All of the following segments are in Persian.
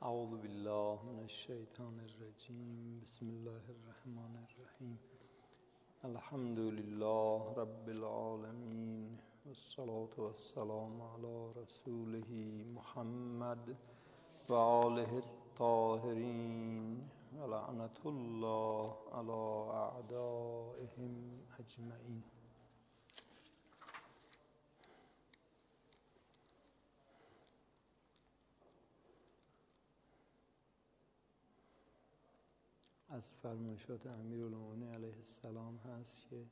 اعوذ بالله من الشیطان الرجیم. بسم الله الرحمن الرحیم. الحمد لله رب العالمین والصلاة والسلام علی رسوله محمد و آله الطاهرین و لعنة الله علی اعدائهم اجمعین. از فرمایشات امیرالمومنین علیه السلام هست که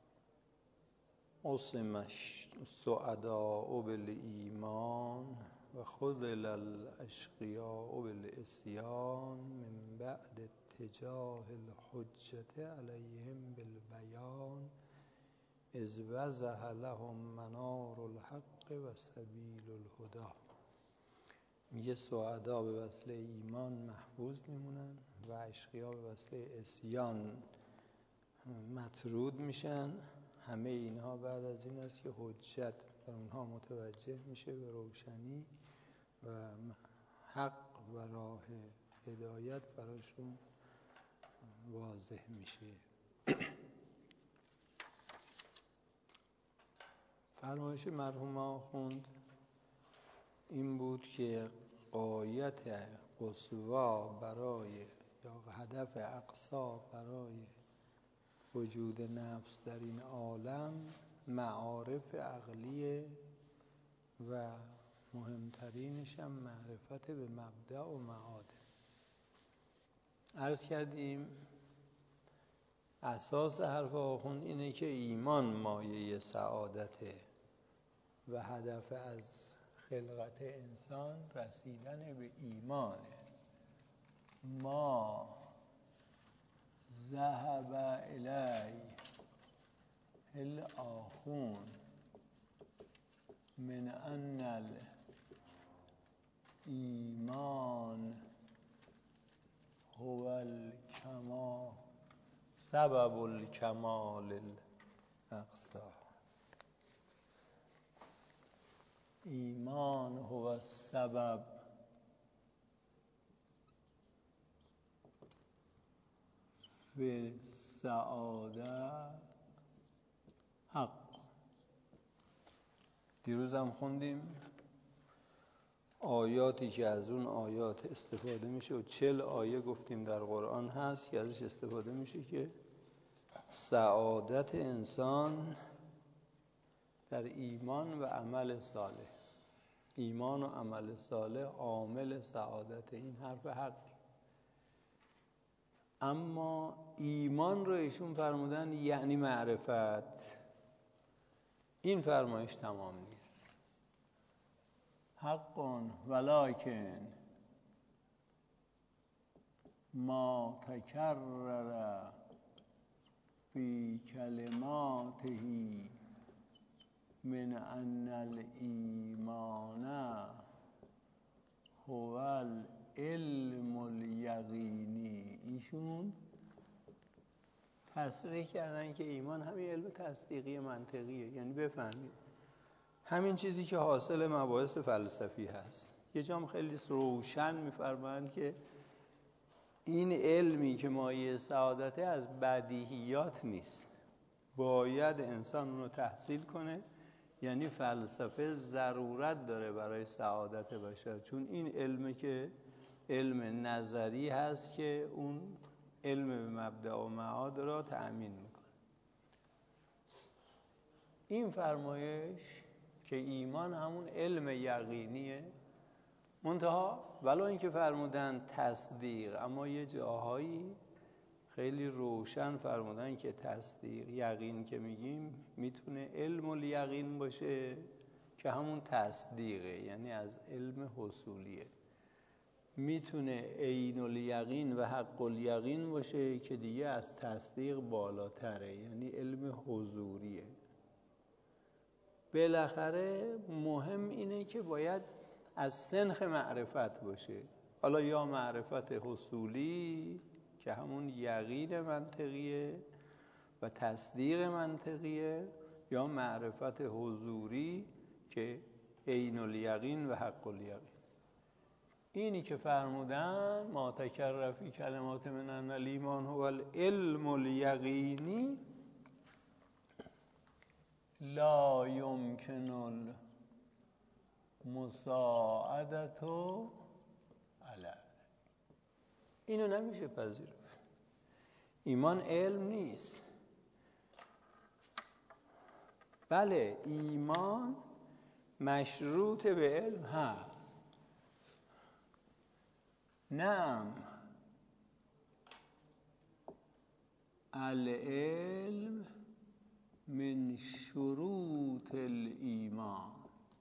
عصم السعداء بالایمان و خذل الاشقیاء بالعصیان من بعد اتجاه الحجة علیهم بالبیان اذ وضح لهم منار الحق و سبیل الهدی. میگه سعدا به وسیله ایمان محفوظ میمونن و اشقیا به وسیله عصیان مطرود میشن. همه اینها بعد از این است که حجت بر اونها متوجه میشه به روشنی و حق و راه هدایت براشون واضح میشه. فرمایش مرحوم آخوند این بود که غایت قصوا برای یا هدف اقصا برای وجود نفس در این عالم معارف عقلیه و مهمترینش هم معرفت به مبدأ و معاد. عرض کردیم اساس حرف آخوند اینه که ایمان مایه سعادته و هدف از خلقت انسان رسیدن به ایمانه. ما ذهب الی الآخوند من ان الایمان هو الکمال سبب الکمال الاقصی. ایمان هو السبب فی السعاده حق. دیروز هم خوندیم آیاتی که از اون آیات استفاده میشه و 40 آیه گفتیم در قرآن هست که ازش استفاده میشه که سعادت انسان در ایمان و عمل صالح. ایمان و عمل صالح عامل سعادت. این حرف حقی. اما ایمان رو ایشون فرمودن یعنی معرفت. این فرمایش تمام نیست. حق ولکن ما تکرر فی کلماته من ان الایمان هو العلم الیقینی. ایشون تصریح کردن که ایمان همین علم تصدیقی منطقیه، یعنی بفهمید همین چیزی که حاصل مباحث فلسفی هست. یه جام خیلی روشن می‌فرمایند که این علمی که مایه سعادته از بدیهیات نیست، باید انسان اونو تحصیل کنه. یعنی فلسفه ضرورت داره برای سعادت بشر، چون این علمی که علم نظری هست که اون علم به مبدأ و معاد را تأمین میکنه. این فرمایش که ایمان همون علم یقینیه، منتها ولو اینکه فرمودن تصدیق، اما یه جاهایی خیلی روشن فرمودن که تصدیق، یقین که میگیم میتونه علم الیقین باشه که همون تصدیقه، یعنی از علم حصولیه. میتونه عین الیقین و حق الیقین باشه که دیگه از تصدیق بالاتره، یعنی علم حضوریه. بالاخره مهم اینه که باید از سنخ معرفت باشه. حالا یا معرفت حصولی که همون یقین منطقیه و تصدیق منطقیه، یا معرفت حضوری که عین الیقین و حق الیقین. اینی که فرمودن ما تکرر فی کلمات من ان الایمان هو العلم الیقینی لا یمکن المساعدت علیه. اینو نمیشه پذیرفت. ایمان علم نیست. بله ایمان مشروط به علم هست. نعم العلم من شروط الایمان.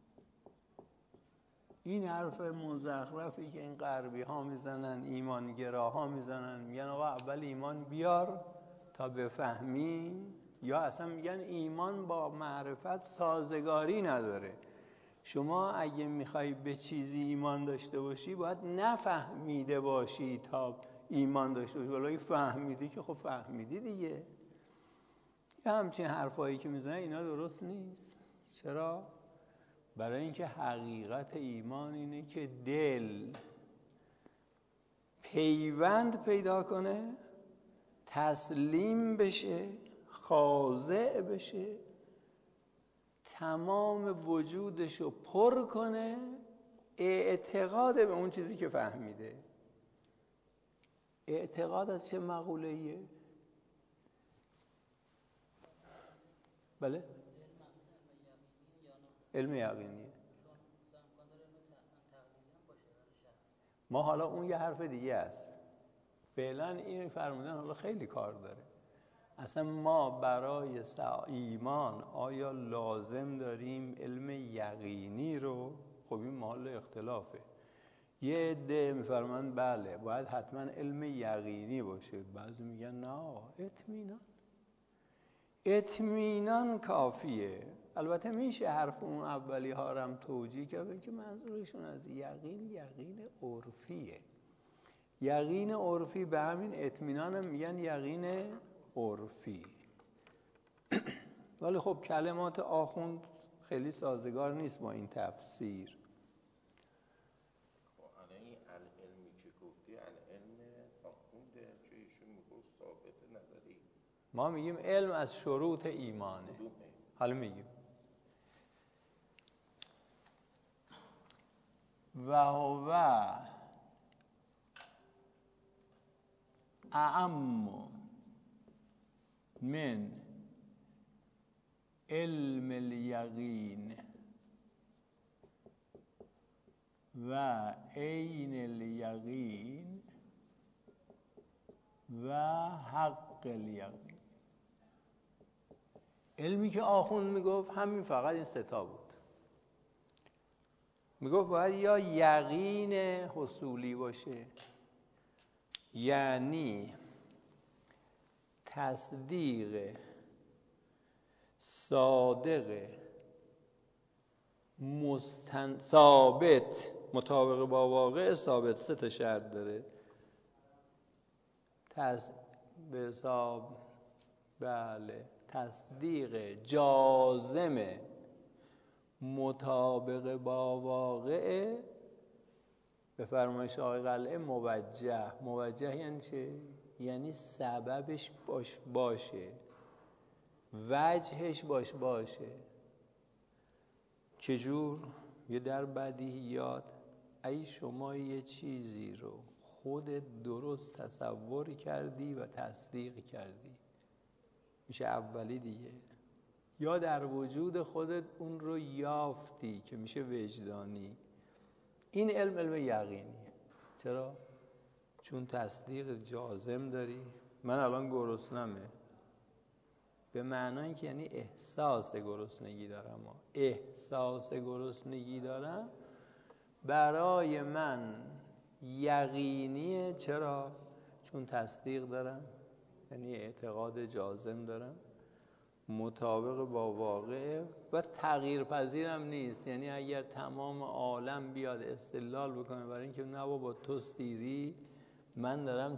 این حرف مزخرفی که این غربی ها میزنن، ایمانگراها میزنن، میگن آقا اول ایمان بیار تا بفهمی، یا اصلا میگن ایمان با معرفت سازگاری نداره. شما اگه میخوای به چیزی ایمان داشته باشی باید نفهمیده باشی تا ایمان داشته باشی. ولی فهمیدی که خب فهمیدی دیگه. یه همچین حرفایی که میزنن اینا درست نیست. چرا؟ برای اینکه حقیقت ایمان اینه که دل پیوند پیدا کنه، تسلیم بشه، خاضع بشه، تمام وجودشو پر کنه، اعتقاد به اون چیزی که فهمیده. اعتقاد از چه مقوله‌ایه؟ بله؟ علم یقینیه. ما حالا اون یه حرف دیگه است. فعلا این فرمودن حالا خیلی کار داره. اصلا ما برای ایمان آیا لازم داریم علم یقینی رو؟ خب این محل اختلافه. یه عده میفرمان بله باید حتما علم یقینی باشه، بعضی میگن نه اطمینان کافیه. البته میشه حرف اون اولی ها رو هم توجیه کرد که منظورشون از یقین عرفیه. یقین عرفی به همین اطمینان هم میگن یقین عرفی. ولی خب کلمات آخوند خیلی سازگار نیست با این تفسیر. خب الان این علمی که گفتی علم آخونده، چون ایشون میگفت ثابت نظری. ما میگیم علم از شروط ایمانه. حالا میگیم و هو اعم من علم الیقین و عین الیقین و حق الیقین. علمی که آخوند میگفت همین، فقط این ستا بود. میگفت باید یا یقین حصولی باشه، یعنی تصدیق صادق ثابت مطابق با واقع ثابت. 3 شرط داره. بله تصدیق جازم مطابق با واقع، به فرمایش آقای قلعه موجه یعنی چه؟ یعنی سببش باشه، وجهش باشه. چجور؟ یه در بدیهیات، ای شما یه چیزی رو خودت درست تصور کردی و تصدیق کردی، میشه اولی دیگه. یا در وجود خودت اون رو یافتی که میشه وجدانی. این علم یقینیه. چرا؟ چون تصدیق جازم داری. من الان گرسنمه، به معنای که یعنی احساس گرسنگی دارم. احساس گرسنگی دارم برای من یقینیه. چرا؟ چون تصدیق دارم، یعنی اعتقاد جازم دارم مطابق با واقع و تغییر پذیرم نیست. یعنی اگر تمام عالم بیاد استدلال بکنه برای اینکه نه بابا تو سیری، من دارم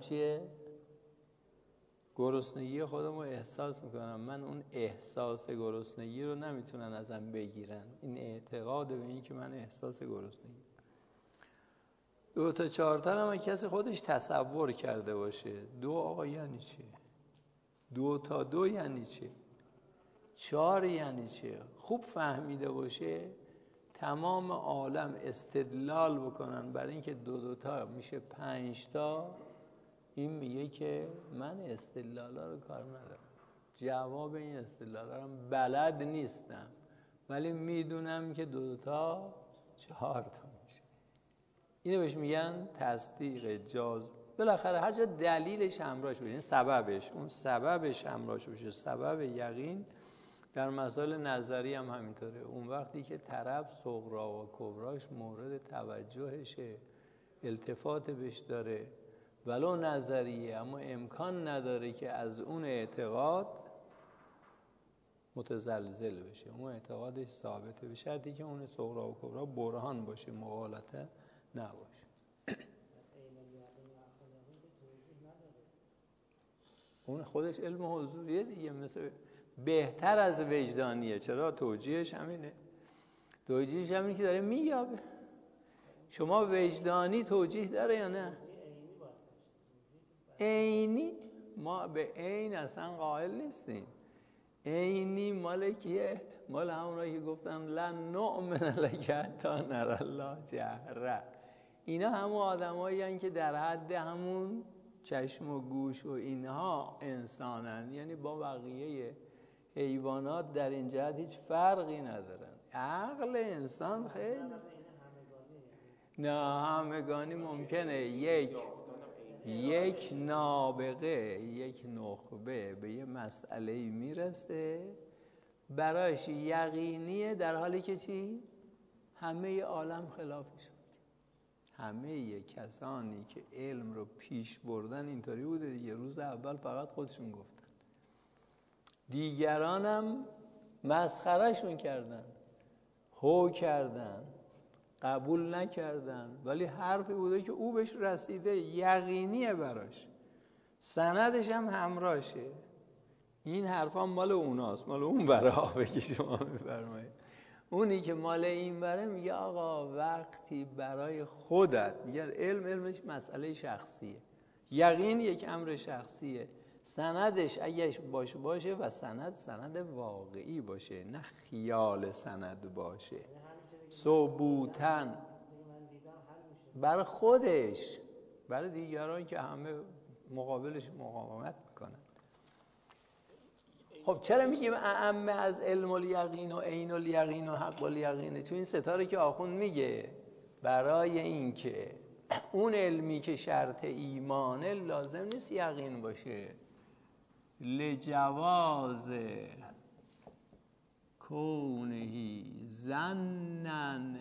گرسنگی خودم رو احساس میکنم، من اون احساس گرسنگی رو نمیتونن ازم بگیرن. این اعتقاد به این که من احساس گرسنگی. 2 تا 4 تا هم کسی خودش تصور کرده باشه. 2 آقا یعنی چه؟ 2 تا 2 یعنی چه؟ 4 یعنی چه؟ خوب فهمیده باشه تمام عالم استدلال بکنن برای اینکه 2 تا میشه 5 تا، این میگه که من استدلالا رو کار ندارم، جواب این استدلالا رو بلد نیستم، ولی میدونم که 2 تا 4 تا میشه. اینو بهش میگن تصدیق جازم. بالاخره هر جا دلیلش همراهش باشه، سببش، اون سببش همراهش باشه، سبب یقین. در مسائل نظری هم همینطوره. اون وقتی که طرف صغرا و کبراش مورد توجهشه، التفات بهش داره، ولو نظریه، اما امکان نداره که از اون اعتقاد متزلزل بشه، اون اعتقادش ثابته، به شرطی که اون صغرا و کبرا برهان باشه، مغالطه نباشه. اون خودش علم حضوریه دیگه، مثل بهتر از وجدانیه. چرا؟ توجیهش همینه. توجیهش همینه که داره مییابه. شما وجدانی توجیه داره یا نه؟ عینی ما به عین اصلا قائل نیستیم. عینی مال کیه؟ مال همونایی که گفتن لن نؤمن لک حتی نری الله جهره. اینا همون آدمایی هستن که در حد همون چشم و گوش و اینها انسانن، یعنی با بقیه حیوانات در این جهت هیچ فرقی ندارن. عقل انسان خیلی نه همگانی ممکنه یک نابغه، یک نخبه به یه مسئله میرسه برایش یقینیه، در حالی که چی؟ همه عالم خلافش. همه کسانی که علم رو پیش بردن اینطوری بوده دیگه. روز اول فقط خودشون گفتن، دیگرانم مسخرهشون کردن، هو کردن، قبول نکردن، ولی حرفی بوده که او بهش رسیده، یقینیه براش، سندش هم همراهشه. این حرفا مال اوناست، مال اون برا بگی شما میفرمایید. اونی که مال این بره میگه آقا وقتی برای خودت، میگه علمش مسئله شخصیه، یقین یک امر شخصیه، سندش اگه باشه و سند واقعی باشه، نه خیال سند باشه، ثبوتن برای خودش، برای دیگران که همه مقابلش مقاومت میکنن. خب چرا میگیم اعم از علم الیقین و عین الیقین و حق الیقین؟ چون این ستاره که آخوند میگه برای این که اون علمی که شرط ایمانه لازم نیست یقین باشه، لجواز کونهی ظنن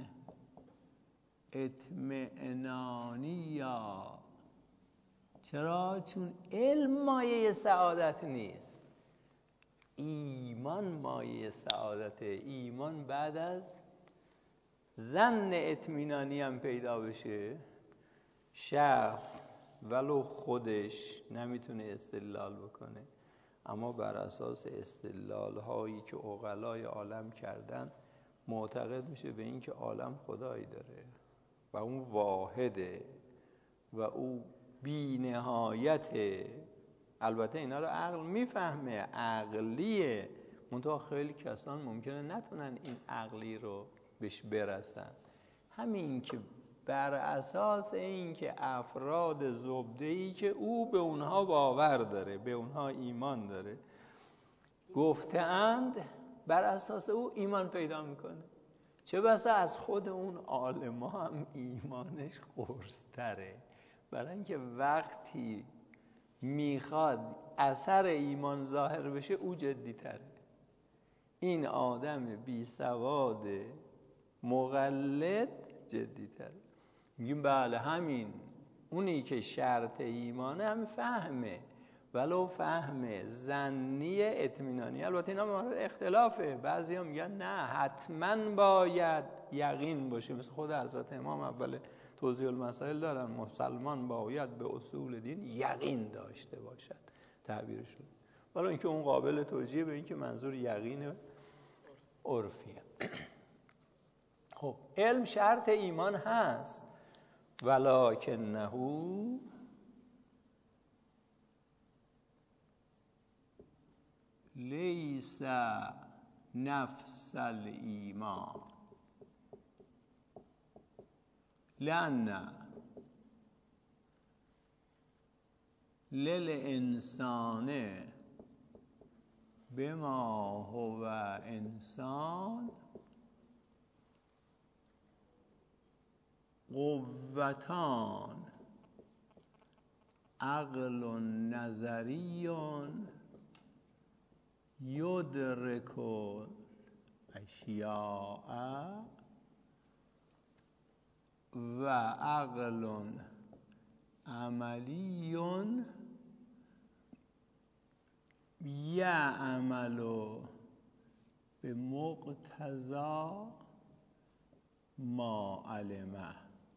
اطمئنانیا. چرا؟ چون علم مایه سعادت نیست، ایمان مایه سعادته. ایمان بعد از ظن اطمینانی هم پیدا بشه، شخص ولو خودش نمیتونه استدلال بکنه، اما بر اساس استدلال هایی که عقلای عالم کردن معتقد میشه به این که عالم خدایی داره و اون واحده و او بی نهایته. البته اینا رو عقل میفهمه، عقلیه، منتها خیلی کسان ممکنه نتونن این عقلی رو بهش برسن. همین که بر اساس این که افراد زبده‌ای که او به اونها باور داره، به اونها ایمان داره، گفته‌اند، بر اساس او ایمان پیدا میکنه. چه بسا از خود اون عالم هم ایمانش قرص‌تره، برای اینکه وقتی میخواد اثر ایمان ظاهر بشه او جدی تره. این آدم بی سواد مقلد جدی تره. میگیم بله همین اونی که شرط ایمانه هم فهمه، ولو فهمه ظنی اطمینانی. البته اینا مورد اختلافه، بعضی ها میگن نه حتما باید یقین باشه، مثل خود حضرت امام اول توضیح المسائل دارن، مسلمان باید به اصول دین یقین داشته باشد، تعبیرشون. ولی اینکه اون قابل توجیه به این که منظور یقین عرفیه. خب علم شرط ایمان هست، ولکنه لیس نفس الایمان لأن للانسان بما هو انسان قوتان عقل نظری یدرک اشیاء و عقل عملی یعمل به مقتضی ما علمه.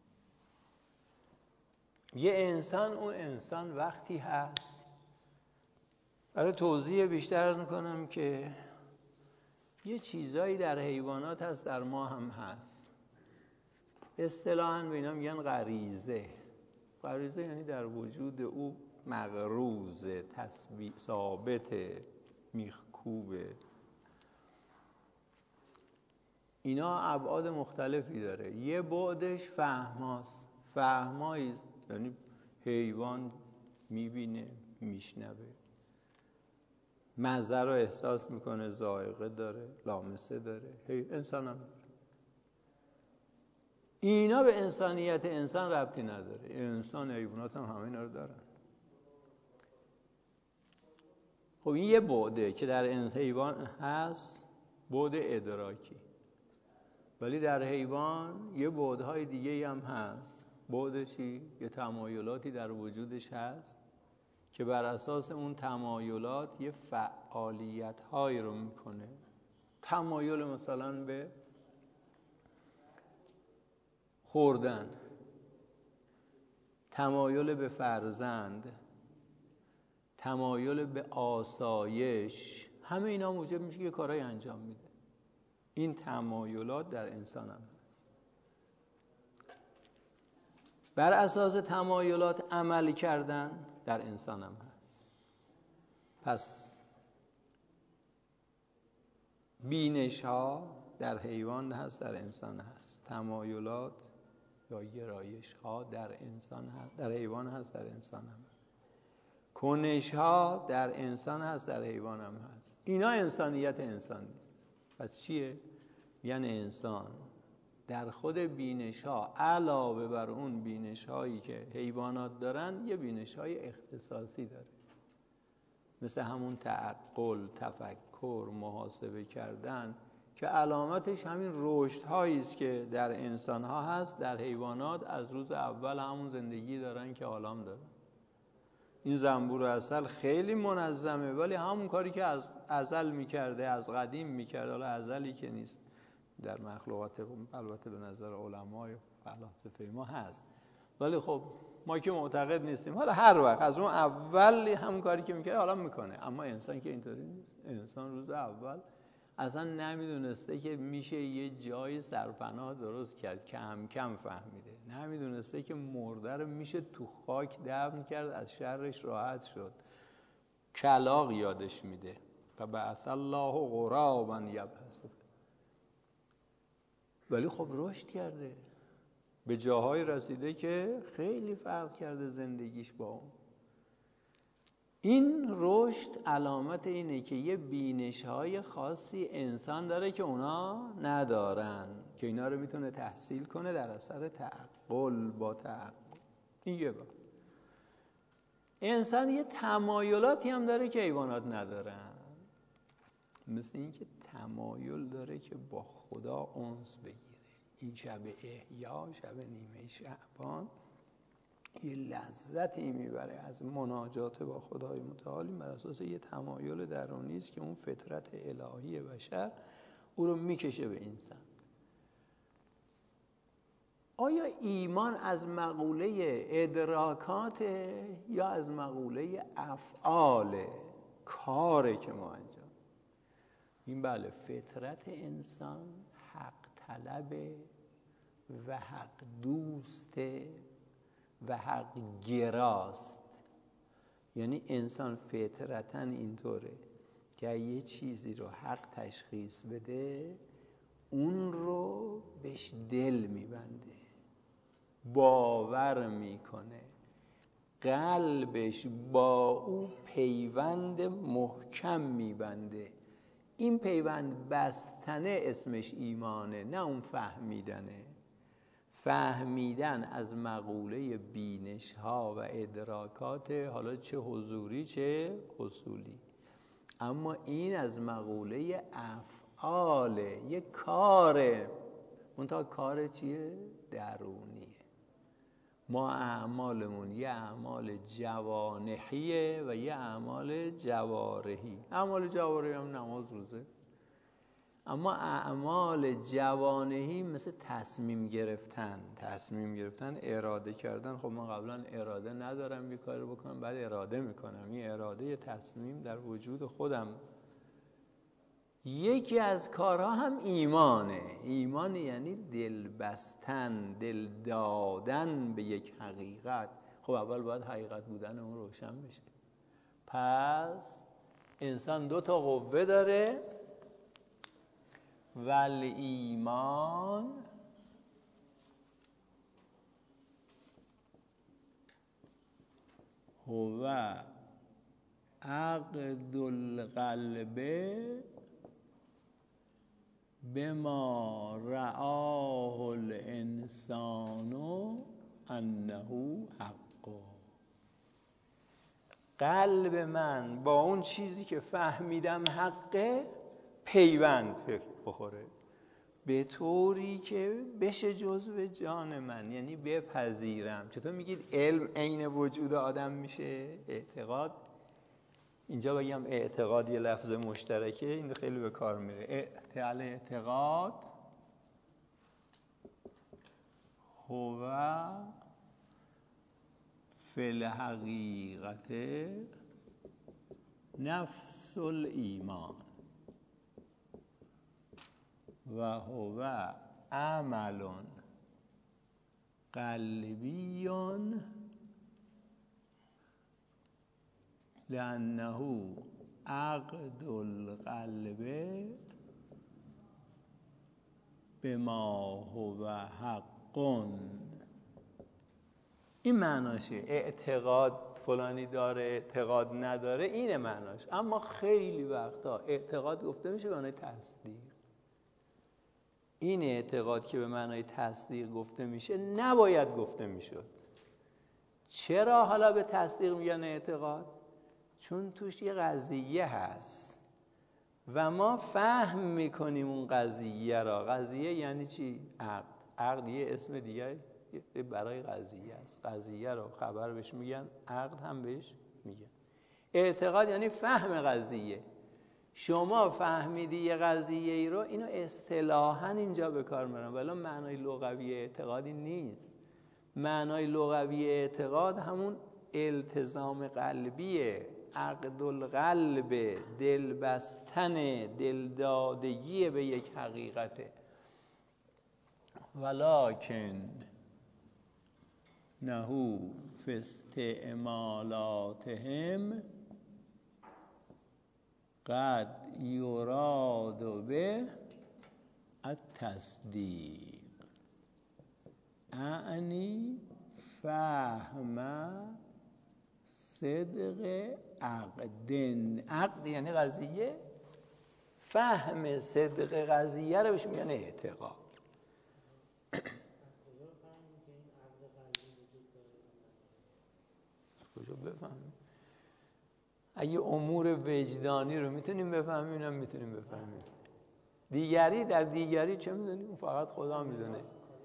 یه انسان، اون انسان وقتی هست، برای توضیح بیشتر عرض میکنم که یه چیزایی در حیوانات هست در ما هم هست. اصطلاحاً به اینا میگن غریزه. غریزه یعنی در وجود او مغروزه، ثابته، میخکوبه. اینا ابعاد مختلفی داره. یه بعدش فهماست. فهمایی یعنی حیوان میبینه، میشنوه، مزه رو احساس میکنه، ذائقه داره، لامسه داره. انسان هم داره. اینا به انسانیت انسان ربطی نداره. انسان، حیوانات هم همه اینا رو دارن. خب این یه بعده که در حیوان هست، بعد ادراکی. ولی در حیوان یه بعدهای دیگه هم هست. بعد چی؟ یه تمایلاتی در وجودش هست که بر اساس اون تمایلات یه فعالیت‌هایی رو میکنه. تمایل مثلا به خوردن، تمایل به فرزند، تمایل به آسایش، همه اینا موجب میشه که کارهای انجام میده. این تمایلات در انسان هم هست. بر اساس تمایلات عمل کردن در انسان هم هست. پس بینش ها در حیوان هست، در انسان هست. تمایلات یا گرایش ها در انسان هست، در حیوان هست، در انسان هم هست. کنش ها در انسان هست، در حیوان هم هست. اینا انسانیت انسان نیست. پس چیه؟ یعنی انسان در خود بینش ها علاوه بر اون بینش هایی که حیوانات دارن یه بینش های اختصاصی داره، مثل همون تعقل، تفکر، محاسبه کردن که علامتش همین رشد هایی است که در انسان ها هست. در حیوانات از روز اول همون زندگی دارن که عالم دارن. این زنبور عسل خیلی منظمه، ولی همون کاری که از ازل میکرده، از قدیم میکرده، حالا ازلی که نیست در مخلوقات البته به نظر علمای فلاسفه ما هست، ولی خب ما که معتقد نیستیم. حالا هر وقت از اون اول همون کاری که میکنه حالا میکنه. اما انسان که اینطوری نیست. انسان روز اول اصلا نمیدونسته که میشه یه جای سرپناه درست کرد، کم کم فهمیده. نمیدونسته که مرده رو میشه تو خاک دفن کرد، از شرش راحت شد. کلاغ یادش میده فبعث الله غرابا یبحث. ولی خب رشد کرده، به جاهای رسیده که خیلی فرق کرده زندگیش با اون. این رشد علامت اینه که یه بینش‌های خاصی انسان داره که اونا ندارن، که اینا رو میتونه تحصیل کنه در اثر تعقل. با تعقل این یه بار. انسان یه تمایلاتی هم داره که حیوانات ندارن. مثل این که تمایل داره که با خدا انس بگیره. این شب احیا، شب نیمه شعبان، یه لذتی میبره از مناجات با خدای متعال بر اساس یه تمایل درونی است که اون فطرت الهی بشر او رو میکشه به این سمت. آیا ایمان از مقوله ادراکات یا از مقوله افعال کاره که ما انجام؟ این بله، فطرت انسان حق طلبه و حق دوسته و حق گراست. یعنی انسان فطرتاً اینطوره که یه چیزی رو حق تشخیص بده اون رو بهش دل میبنده، باور میکنه، قلبش با او پیوند محکم میبنده. این پیوند بستنه اسمش ایمانه، نه اون فهمیدنه. فهمیدن از مقوله بینش ها و ادراکات، حالا چه حضوری چه حصولی، اما این از مقوله افعاله، یه کاره. منتها کار چیه؟ درونیه. ما اعمالمون یه اعمال جوانحیه و یه اعمال جوارحی. اعمال جوارحی هم نماز روزه، اما اعمال جوانحی مثل تصمیم گرفتن، اراده کردن. خب من قبلا اراده ندارم یه کاری بکنم، بعد اراده میکنم. این اراده یه تصمیم در وجود خودم. یکی از کارها هم ایمانه. ایمان یعنی دل بستن، دل دادن به یک حقیقت. خب اول باید حقیقت بودن اون روشن بشه. پس انسان 2 تا قوه داره. ول ایمان هو عقد القلب بما رآه الانسان انه حق. قلب من با اون چیزی که فهمیدم حقه پیوند بخوره، به طوری که بشه جزو جان من، یعنی بپذیرم. چطور میگید علم عین وجود آدم میشه؟ اعتقاد، اینجا بگم اعتقاد یه لفظ مشترکه، این خیلی به کار میره. اعتقاد هو فی الحقیقت نفس الایمان و هو عمل قلبی لأنه عقد القلب بما هو حق. این معناشه. اعتقاد فلانی داره، اعتقاد نداره، اینه معناش. اما خیلی وقتا اعتقاد گفته میشه به معنای تصدیق. این اعتقاد که به معنای تصدیق گفته میشه نباید گفته میشد. چرا حالا به تصدیق میگن اعتقاد؟ چون توش یه قضیه هست و ما فهم میکنیم اون قضیه را. قضیه یعنی چی؟ عقد. عقد یه اسم دیگه برای قضیه است. قضیه رو خبر بهش میگن، عقد هم بهش میگن. اعتقاد یعنی فهم قضیه. شما فهمیدی یه قضیه ای رو، اینو اصطلاحاً اینجا به کار میبرن، ولی معنای لغوی اعتقادی نیست. معنای لغوی اعتقاد همون التزام قلبیه، عقد القلب، دل بستن، دل دادگی به یک حقیقته. ولکن نهو فی استعمالاتهم قد یراد به التصدیق، اعنی فهم صدق عقدن. عقد یعنی قضیه، فهم صدق قضیه رو بهش میگن اعتقاد. کجا بفهمیم؟ اگه امور وجدانی رو میتونیم بفهمیم، اینم میتونیم بفهمیم. دیگری در دیگری چه میدونیم؟ اون فقط خدا میدونه.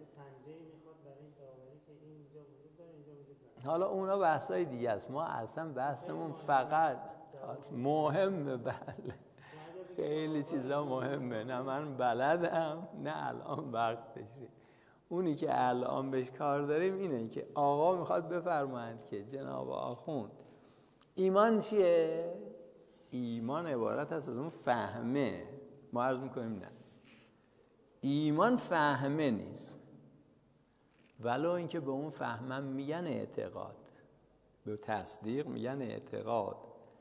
حالا اونا بحثای دیگه است. ما اصلا بحثمون فقط مهمه. بله خیلی چیزا مهمه، نه من بلدم نه الان وقتشه. اونی که الان بهش کار داریم اینه که آقا میخواد بفرمایند که جناب آخوند ایمان چیه؟ ایمان عبارت هست از اون فهمه. ما عرض میکنیم نه، ایمان فهمه نیست. ولو اینکه به اون فهمم میگن اعتقاد، به تصدیق میگن اعتقاد.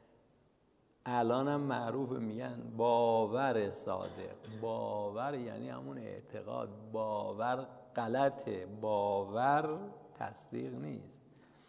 الانم معروف میگن باور صادق. باور یعنی همون اعتقاد. باور غلطه، باور تصدیق نیست.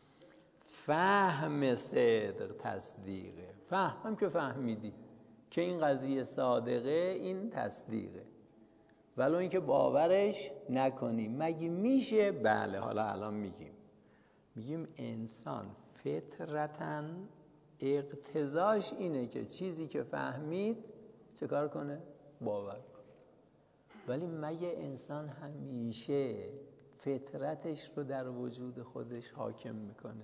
فهم صدق تصدیقه. فهمم که فهمیدی که این قضیه صادقه، این تصدیقه. ولو اینکه باورش نکنی. مگه میشه؟ بله، حالا الان میگیم انسان فطرتاً اقتضاش اینه که چیزی که فهمید چه کار کنه؟ باور کنه. ولی مگه انسان همیشه فطرتش رو در وجود خودش حاکم میکنه؟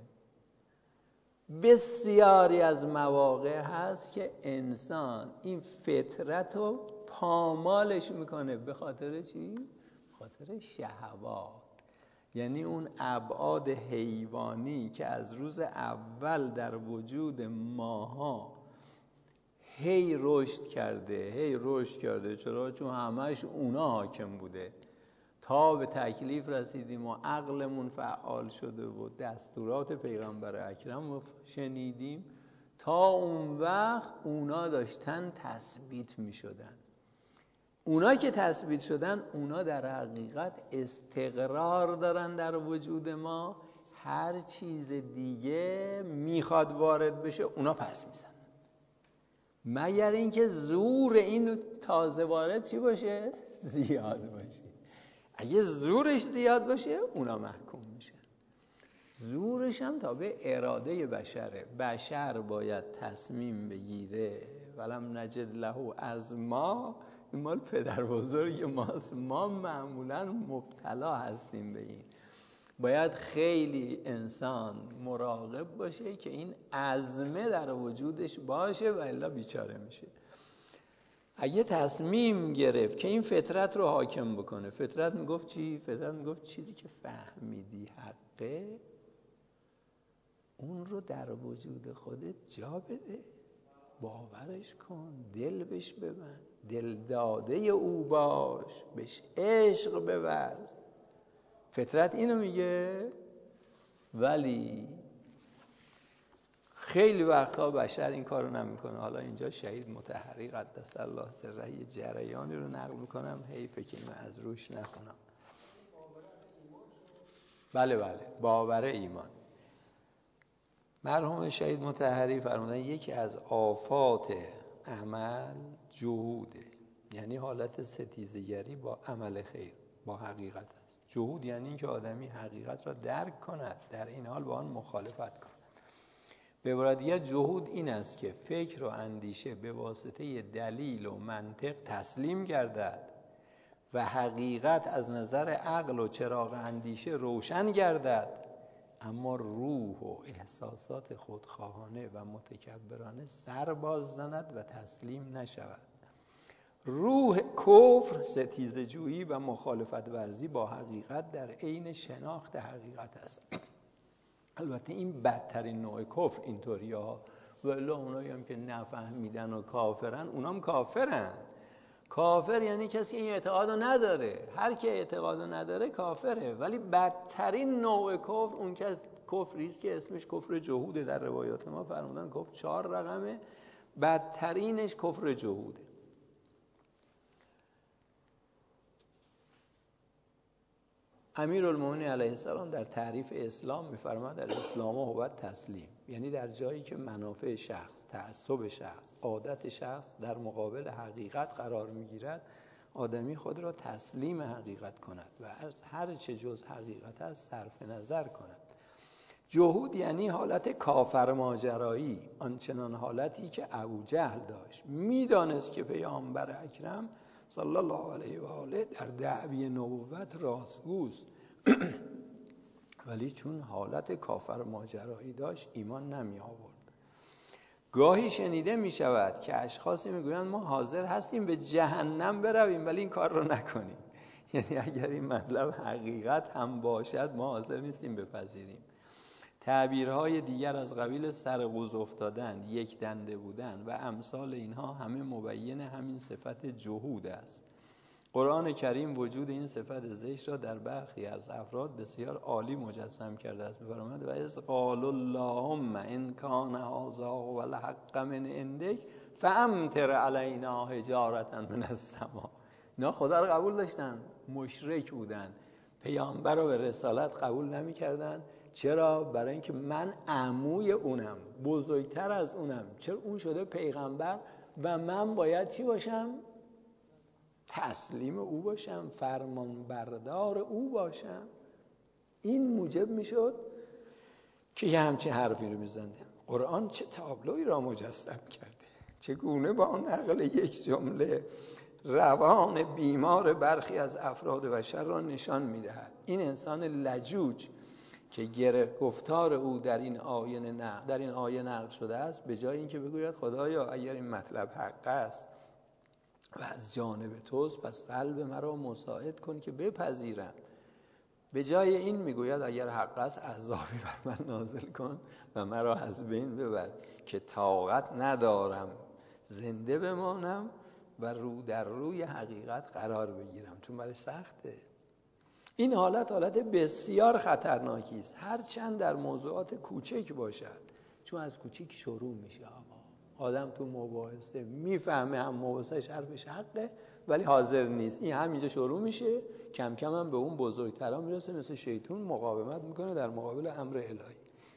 بسیاری از مواقع هست که انسان این فطرت رو پامالش میکنه. به خاطر چی؟ به خاطر شهوات. یعنی اون ابعاد حیوانی که از روز اول در وجود ماها هی رشد کرده. چرا؟ چون همش اونا حاکم بوده. تا به تکلیف رسیدیم و عقلمون فعال شده و دستورات پیغمبر اکرم رو شنیدیم، تا اون وقت اونا داشتن تثبیت می شدن. اونا که تثبیت شدن، اونا در حقیقت استقرار دارن در وجود ما. هر چیز دیگه میخواد وارد بشه، اونا پس میزنن، مگر اینکه زور این تازه وارد چی باشه؟ زیاد باشه. اگه زورش زیاد باشه، اونا محکوم میشن. زورش هم تابع اراده بشره. بشر باید تصمیم بگیره. ولم نجد له عزما. این مال پدر بزرگ ماست. ما معمولا مبتلا هستیم به این. باید خیلی انسان مراقب باشه که این عزمه در وجودش باشه و الا بیچاره میشه. اگه تصمیم گرفت که این فطرت رو حاکم بکنه، فطرت میگفت چی؟ فطرت میگفت چیزی که فهمیدی حقه، اون رو در وجود خودت جا بده، باورش کن، دل بهش ببند، دل داده او باش، بهش عشق بورز. فطرت اینو میگه. ولی خیلی وقتا بشر این کارو نمیکنه. حالا اینجا شهید مطهری قدس الله سره یه جریانی رو نقل میکنم، حیفه که اینو از روش نخونم. بله، باور ایمان. مرحوم شهید مطهری فرمودن یکی از آفات عمل جهوده. یعنی حالت ستیزگری با عمل خیر، با حقیقت است. جهود یعنی این که آدمی حقیقت را درک کند، در این حال با آن مخالفت کند. به عبارت دیگر جهود این است که فکر و اندیشه به واسطه دلیل و منطق تسلیم گردد و حقیقت از نظر عقل و چراغ اندیشه روشن گردد، اما روح و احساسات خودخواهانه و متکبرانه سر باز زند و تسلیم نشود. روح کفر، ستیزجویی و مخالفت ورزی با حقیقت در عین شناخت حقیقت است. البته این بدترین نوع کفر اینطوری ها. ولی اونایی هم که نفهمیدن و کافرن، اونام کافرن. کافر یعنی کسی این اعتقادو نداره. هر کی اعتقادو نداره کافره. ولی بدترین نوع کفر اون کفری است که اسمش کفر جهوده. در روایات ما فرمودن کفر 4 رقمه، بدترینش کفر جهوده. امیرالمومنین علیه السلام در تعریف اسلام می‌فرماید الاسلام هو تسلیم. یعنی در جایی که منافع شخص، تعصب شخص، عادت شخص در مقابل حقیقت قرار می‌گیرد، آدمی خود را تسلیم حقیقت کند و از هر چه جز حقیقت است صرف نظر کند. جهود یعنی حالت کافر ماجرایی، آنچنان حالتی که ابوجهل داشت. میدانست که پیامبر اکرم صلی الله علیه و آله در دعوی نبوت راستگوست، ولی چون حالت کافر ماجرایی داشت ایمان نمی آورد. گاهی شنیده می شود که اشخاصی می گویند ما حاضر هستیم به جهنم برویم ولی این کار رو نکنیم. یعنی اگر این مطلب حقیقت هم باشد ما حاضر نیستیم بپذیریم. تعبیرهای دیگر از قبیل سرقوز افتادن، یک دنده بودن و امثال اینها همه مبین همین صفت جهود است. قرآن کریم وجود این صفت زشت را در برخی از افراد بسیار عالی مجسم کرده است. می‌فرماید و اذ قالوا اللهم ان کان هذا هو الحق من عندک فامطر علینا حجارة من السماء. اینا خدا رو قبول داشتن، مشرک بودن، پیامبر رو به رسالت قبول نمی‌کردن. چرا؟ برای اینکه من عموی اونم، بزرگتر از اونم. چرا اون شده پیغمبر و من باید چی باشم؟ تسلیم او باشم، فرمان بردار او باشم. این موجب میشد که یه همچین حرفی رو میزنه. قرآن چه تابلوی را مجسم کرده، چگونه با نقل یک جمله روان بیمار برخی از افراد بشر را نشان میدهد. این انسان لجوج که گفتار او در این آیه نقل شده است، به جای اینکه بگوید خدایا اگر این مطلب حق است و از جانب توست، پس قلب مرا مساعد کن که بپذیرم، به جای این میگوید اگر حق است عذابی بر من نازل کن و مرا از بین ببر که طاقت ندارم زنده بمانم و رو در روی حقیقت قرار بگیرم، چون برای سخته. این حالت بسیار خطرناکی است، هرچند در موضوعات کوچک باشد، چون از کوچک شروع میشه. آدم تو مباحثه میفهمه هم مباحثش حرفش حقه ولی حاضر نیست. این همینجا شروع میشه، کم کم هم به اون بزرگترا میرسه، مثل شیطان مقاومت میکنه در مقابل امر الهی.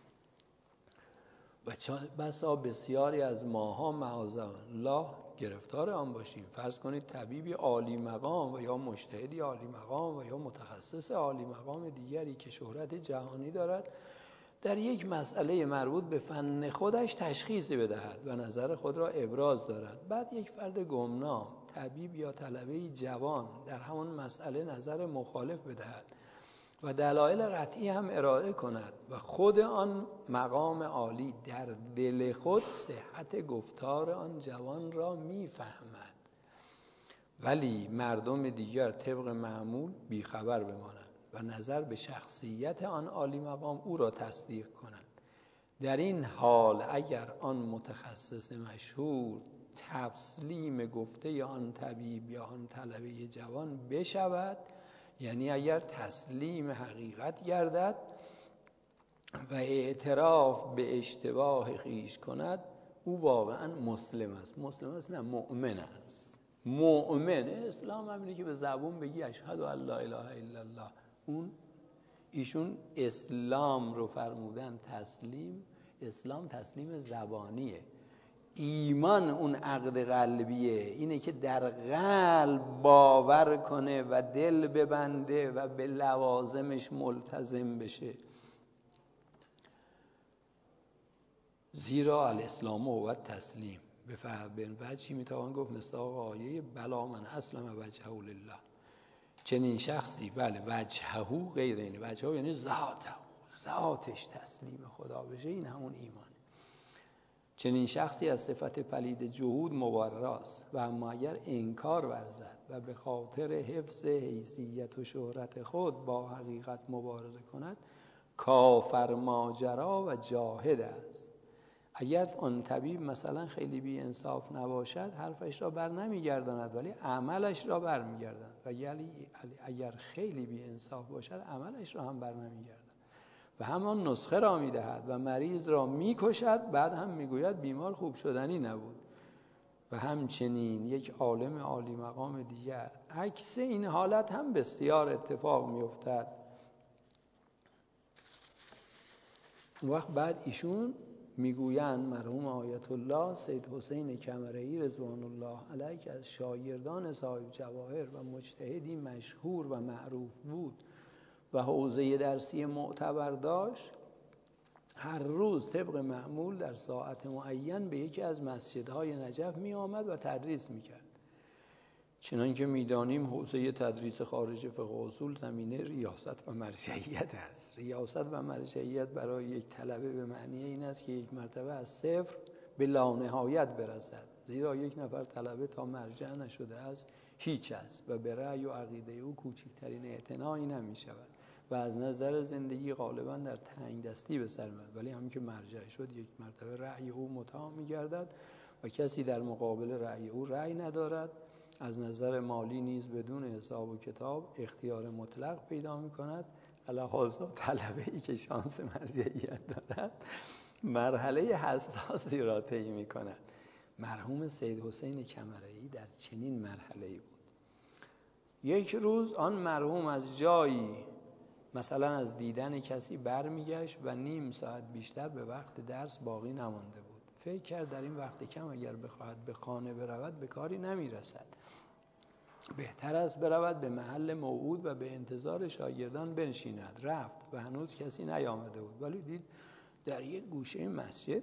و بسا بسیاری از ماها معاذالله گرفتار آن باشیم. فرض کنید طبیبی عالی مقام و یا مجتهدی عالی مقام و یا متخصص عالی مقام دیگری که شهرت جهانی دارد در یک مسئله مربوط به فن خودش تشخیصی بدهد و نظر خود را ابراز دارد. بعد یک فرد گمنام، طبیب یا طلبه جوان در همون مسئله نظر مخالف بدهد و دلایل قطعی هم ارائه کند و خود آن مقام عالی در دل خود صحت گفتار آن جوان را میفهمد، ولی مردم دیگر طبق معمول بیخبر بمانند و نظر به شخصیت آن عالی مقام او را تصدیق کنند. در این حال اگر آن متخصص مشهور تسلیم گفته آن طبیب یا آن طلبه جوان بشود، یعنی اگر تسلیم حقیقت گردد و اعتراف به اشتباه خویش کند، او واقعا مسلم است. مسلم است نه، مؤمن است. مؤمن اسلام همینه که به زبون بگی اشهد ان لا اله الا الله. ایشون اسلام رو فرمودن تسلیم. اسلام تسلیم زبانیه، ایمان اون عقد قلبیه، اینه که در قلب باور کنه و دل ببنده و به لوازمش ملتزم بشه. زیرا الاسلام و تسلیم به وجهی میتوان گفت مصداق آیه بلا من اسلم وجهه لله. چنین شخصی، بله وجهه غیر اینه، وجهه یعنی ذاتش تسلیم خدا بشه، این همون ایمانه. چنین شخصی از صفت پلید جهود مبراست و اما اگر انکار ورزد و به خاطر حفظ حیثیت و شهرت خود با حقیقت مبارزه کند، کافر ماجرا و جاهد است. اگر آن طبیب مثلا خیلی بی انصاف نباشد، حرفش را بر نمیگرداند ولی عملش را بر میگرداند، و اگر خیلی بی انصاف باشد عملش را هم بر نمیگرداند و همان نسخه را میدهد و مریض را میکشد، بعد هم میگوید بیمار خوب شدنی نبود. و همچنین یک عالم عالی مقام دیگر عکس این حالت هم بسیار اتفاق میافتد. وقت بعد ایشون میگویند مرحوم آیت الله سید حسین کمرئی رضوان الله علیه که از شاگردان صاحب جواهر و مجتهدی مشهور و معروف بود و حوزه درسی معتبر داشت، هر روز طبق معمول در ساعت معین به یکی از مسجدهای نجف می آمد و تدریس می کرد. چنان که می دانیم حوزه تدریس خارج فقه اصول زمینه ریاست و مرجعیت است. ریاست و مرجعیت برای یک طلبه به معنی این است که یک مرتبه از صفر به لانهایت برسد، زیرا یک نفر طلبه تا مرجع نشده است هیچ است و به رأی و عقیده او کوچکترین اعتنایی نمی شود و از نظر زندگی غالبا در تنگ دستی به سر می‌برد، ولی همین که مرجع شد یک مرتبه رأی او مطاع می‌گردد و کسی در مقابل رأی او رأی ندارد از نظر مالی نیز بدون حساب و کتاب اختیار مطلق پیدا می‌کند. علاوه طلبه‌ای که شانس مرجعیت دارد مرحله حساسی را طی می‌کند. مرحوم سید حسین کمرئی در چنین مرحله‌ای بود. یک روز آن مرحوم از جایی مثلا از دیدن کسی برمیگشت و نیم ساعت بیشتر به وقت درس باقی نمانده بود. فکر کرد در این وقت کم اگر بخواهد به خانه برود به کاری نمیرسد. بهتر است برود به محل موعود و به انتظار شاگردان بنشیند. رفت و هنوز کسی نیامده بود، ولی دید در یک گوشه مسجد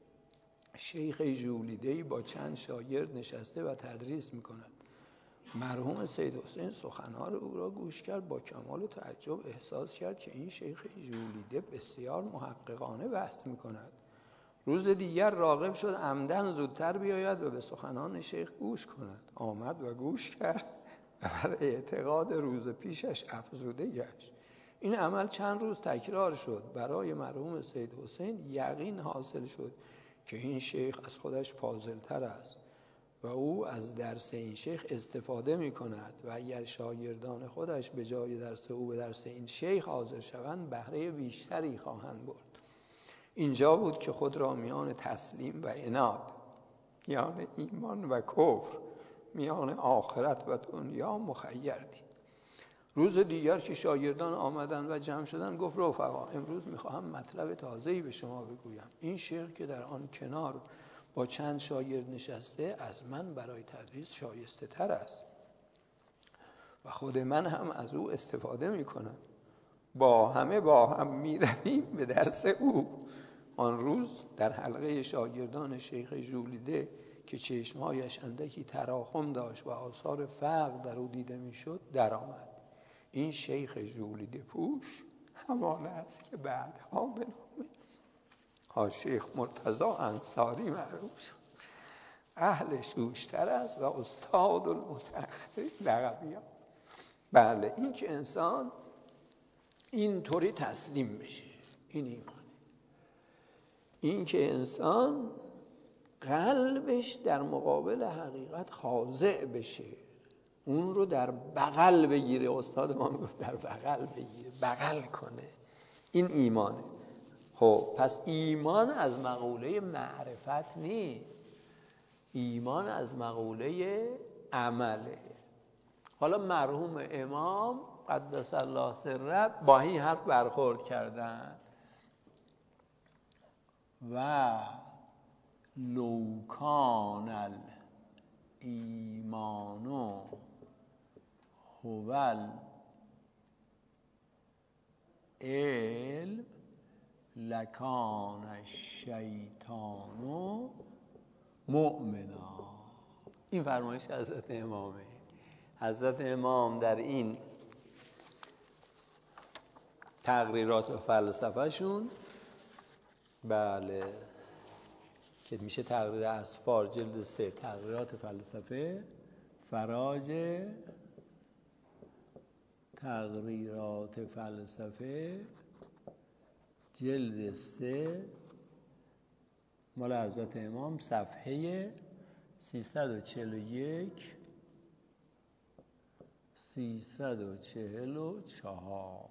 شیخ ژولیده‌ای با چند شاگرد نشسته و تدریس می‌کند. مرحوم سید حسین سخنان او را گوش کرد. با کمال تعجب احساس کرد که این شیخ ژولیده بسیار محققانه بحث می‌کند. روز دیگر راغب شد عمدن زودتر بیاید و به سخنان شیخ گوش کند. آمد و گوش کرد و بر اعتقاد روز پیشش افزوده گشت. این عمل چند روز تکرار شد. برای مرحوم سید حسین یقین حاصل شد که این شیخ از خودش فاضل‌تر است و او از درس این شیخ استفاده می کند و اگر شاگردان خودش به جای درس او به درس این شیخ حاضر شوند بهره بیشتری خواهند برد. اینجا بود که خود را میان تسلیم و عناد، میان ایمان و کفر، میان آخرت و دنیا مخیر دید. روز دیگر که شاگردان آمدند و جمع شدند گفت رفقا امروز میخواهم مطلب تازه‌ای به شما بگویم. این شیخ که در آن کنار با چند شاگرد نشسته از من برای تدریس شایسته تر است و خود من هم از او استفاده میکنم. با هم میرویم به درس او. آن روز در حلقه شاگردان شیخ ژولیده که چشمهایش اندکی تراخم داشت و آثار فقر در او دیده میشد درآمد. این شیخ ژولیده پوش همان است که بعدها به نام شیخ مرتضی انصاری معروف شد. اهلش گوشتر است و استاد المتأخرین لقبی. بله، این که انسان اینطوری تسلیم بشه، این ایمانه. این که انسان قلبش در مقابل حقیقت خاضع بشه، اون رو در بغل بگیره. استاد ما میگفت در بغل بگیره، بغل کنه، این ایمانه. خب پس ایمان از مقوله معرفت نیست، ایمان از مقوله عمله. حالا مرحوم امام قدس الله سره با این حرف برخورد کردن و لوکان الایمان هو العلم لکان الشیطان مؤمنا. این فرمایش حضرت امامه. حضرت امام در این تقریرات و فلسفه شون، بله، که میشه تقریر اسفار جلد 3 تقریرات فلسفه، فراج تقریرات فلسفه جلد 3 مال حضرت امام، صفحه 341 344.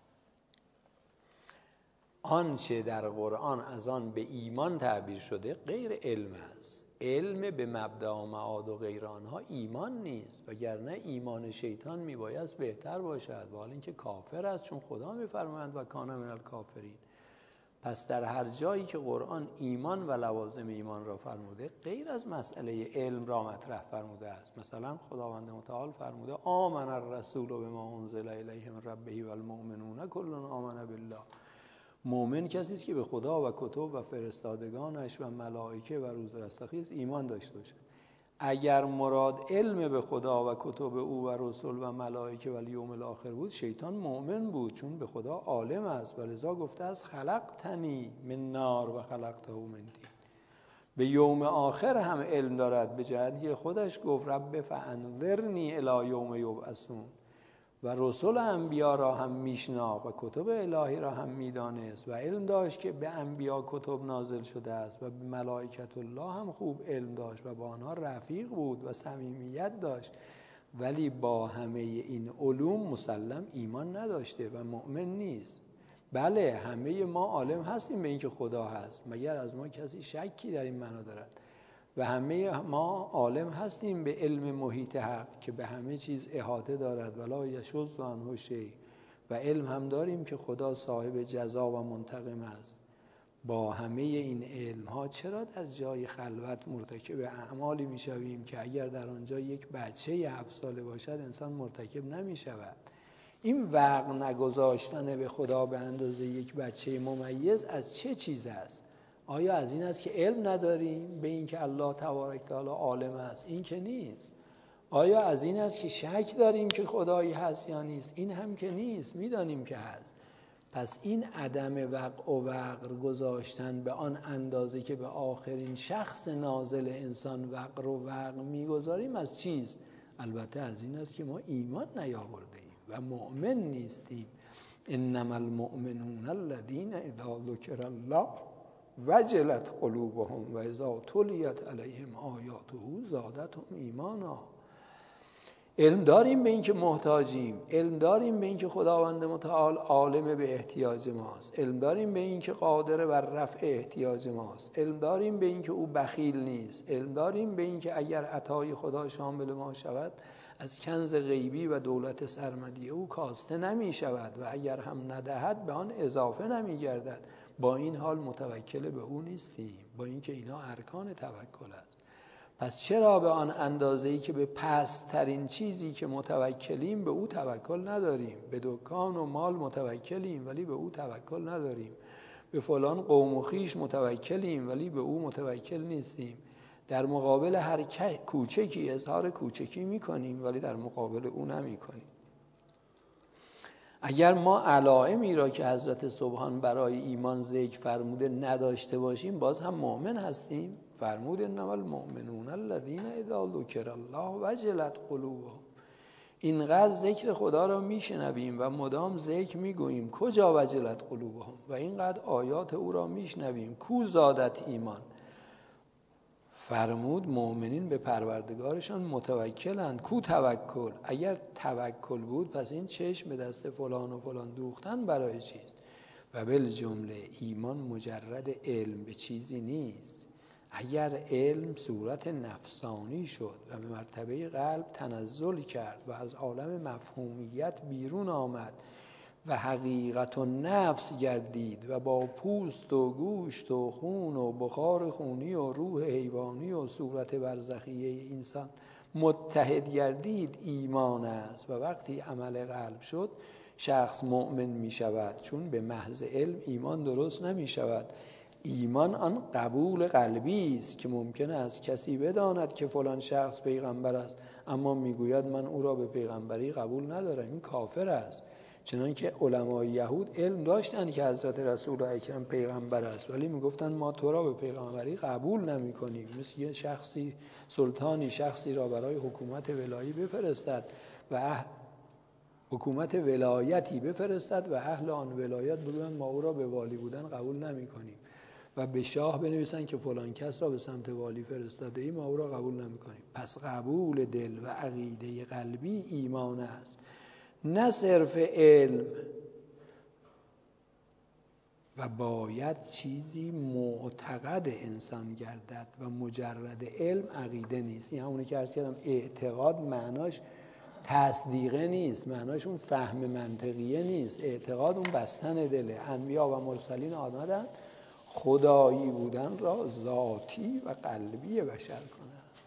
آنچه در قرآن از آن به ایمان تعبیر شده غیر علم است. علم به مبدا و معاد و غیر آنها ایمان نیست، وگرنه ایمان شیطان میبایست بهتر باشد، و حال اینکه کافر است، چون خدا میفرماید و کان من الکافرین. پس در هر جایی که قرآن ایمان و لوازم ایمان را فرموده غیر از مسئله علم را مطرح فرموده است. مثلا خداوند متعال فرموده آمن الرسول بما انزل الیه من ربه والمؤمنون کل آمن بالله. مؤمن کسی است که به خدا و کتب و فرستادگانش و ملائکه و روز رستاخیز ایمان داشته باشد. اگر مراد علم به خدا و کتب او و رسول و ملائکه و الیوم الاخر بود، شیطان مؤمن بود، چون به خدا عالم است و لذا گفته است خلقتنی من نار و خلقته من طین. به یوم آخر هم علم دارد، به جهتی خودش گفت رب فانظرنی الی یوم یبعثون. و رسول انبیا را هم میشناخت و کتب الهی را هم میدانست و علم داشت که به انبیا کتب نازل شده است و به ملائکت الله هم خوب علم داشت و با آنها رفیق بود و صمیمیت داشت، ولی با همه این علوم مسلم ایمان نداشته و مؤمن نیست. بله همه ما عالم هستیم به اینکه خدا هست، مگر از ما کسی شکی در این معنا دارد؟ و همه ما عالم هستیم به علم محیط حق که به همه چیز احاطه دارد ولا یشذ عنه شیء، و علم هم داریم که خدا صاحب جزا و منتقم است. با همه این علم ها چرا در جای خلوت مرتکب اعمالی می شویم که اگر در آنجا یک بچه 7 ساله باشد انسان مرتکب نمی شود؟ این وقع نگذاشتن به خدا به اندازه یک بچه ممیز از چه چیز است؟ آیا از این است که علم نداریم به این که الله تبارک تعالی عالم است؟ این که نیست. آیا از این است که شک داریم که خدایی هست یا نیست؟ این هم که نیست، میدانیم که هست. پس این عدم وقع و وقر گذاشتن به آن اندازه که به آخرین شخص نازل انسان وقر و وقر میگذاریم از چیست؟ البته از این است که ما ایمان نیاورده ایم و مؤمن نیستیم. انما المؤمنون الذین اذا ذکر الله وجلت قلوبهم و اذا تلیت علیهم آیاته زادتهم ایمانا. علم داریم به این که محتاجیم، علم داریم به این که خداوند متعال عالم به احتیاج ماست، علم داریم به این که قادر بر رفع احتیاج ماست، علم داریم به این که او بخیل نیست، علم داریم به این که اگر عطای خدا شامل ما شود از کنز غیبی و دولت سرمدی او کاسته نمی شود و اگر هم ندهد به آن اضافه نمی گردد. با این حال متوکل به او نیستیم، با اینکه اینا ارکان توکل است. پس چرا به آن اندازه‌ای که به پست ترین چیزی که متوکلیم به او توکل نداریم؟ به دکان و مال متوکلیم ولی به او توکل نداریم، به فلان قوم و خویش متوکلیم ولی به او متوکل نیستیم، در مقابل هر کوچکی اظهار کوچکی میکنیم ولی در مقابل او نمیکنیم. اگر ما علائمی را که حضرت سبحان برای ایمان ذکر فرموده نداشته باشیم باز هم مؤمن هستیم. فرمود انما المؤمنون الذین اذا ذکر الله وجلت قلوبهم. اینقدر ذکر خدا را میشنویم و مدام ذکر میگوییم کجا وجلت قلوبهم، و اینقدر آیات او را میشنویم کو زادت ایمان. فرمود مؤمنین به پروردگارشان متوکلند. کو توکل؟ اگر توکل بود پس این چشم به دست فلان و فلان دوختن برای چیست؟ و بالجمله ایمان مجرد علم به چیزی نیست. اگر علم صورت نفسانی شد و به مرتبه قلب تنزل کرد و از عالم مفهومیت بیرون آمد و حقیقت و نفس گردید و با پوست و گوشت و خون و بخار خونی و روح حیوانی و صورت برزخیه انسان متحد گردید، ایمان است. و وقتی عمل قلب شد شخص مؤمن می شود، چون به محض علم ایمان درست نمی شود. ایمان آن قبول قلبی است که ممکن است کسی بداند که فلان شخص پیغمبر است اما میگوید من او را به پیغمبری قبول ندارم، این کافر است. چنانکه علمای یهود علم داشتند که حضرت رسول اکرم پیغمبر است ولی میگفتند ما تو را به پیغمبری قبول نمی کنیم. مثل یه شخصی سلطانی شخصی را برای حکومت ولایی بفرستد و حکومت ولایتی بفرستد و اهل آن ولایت بگویند ما او را به والی بودن قبول نمی کنیم و به شاه بنویسند که فلان کس را به سمت والی فرستاده ایم ما او را قبول نمی کنیم. پس قبول دل و عقیده قلبی ایمان است، نه صرف علم. و باید چیزی معتقد انسان گردد و مجرد علم عقیده نیست. این همونی که عرض کردم اعتقاد معناش تصدیقه نیست، معناش اون فهم منطقیه نیست. اعتقاد اون بستن دله. انبیا و مرسلین آمدن خدایی بودن را ذاتی و قلبی بشر کنند.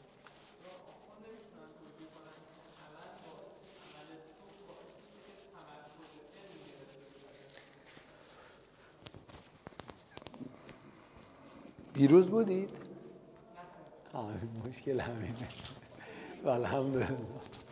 دیروز بودید؟ مشکل همینه. الحمدلله.